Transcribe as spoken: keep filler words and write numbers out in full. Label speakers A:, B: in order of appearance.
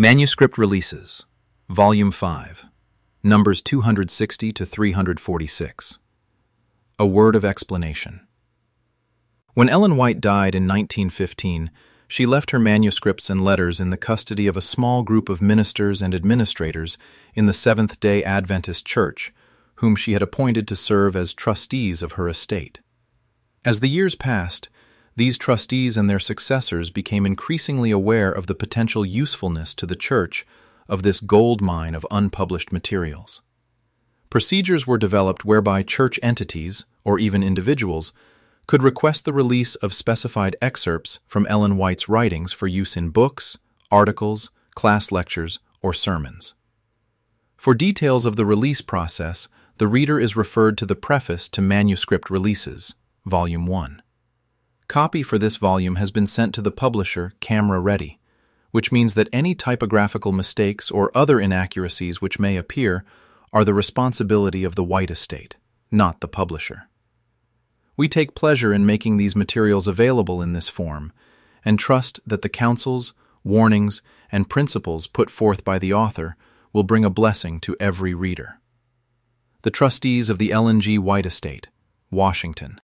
A: Manuscript Releases, Volume five, Numbers two hundred sixty to three hundred forty-six. A Word of Explanation. When Ellen White died in nineteen fifteen, she left her manuscripts and letters in the custody of a small group of ministers and administrators in the Seventh-day Adventist Church, whom she had appointed to serve as trustees of her estate. As the years passed, these trustees and their successors became increasingly aware of the potential usefulness to the Church of this gold mine of unpublished materials. Procedures were developed whereby church entities, or even individuals, could request the release of specified excerpts from Ellen White's writings for use in books, articles, class lectures, or sermons. For details of the release process, the reader is referred to the preface to Manuscript Releases, Volume one. Copy for this volume has been sent to the publisher camera ready, which means that any typographical mistakes or other inaccuracies which may appear are the responsibility of the White estate, not the publisher. We take pleasure in making these materials available in this form, and trust that the counsels, warnings, and principles put forth by the author will bring a blessing to every reader. The Trustees of the Ellen G. White Estate, Washington.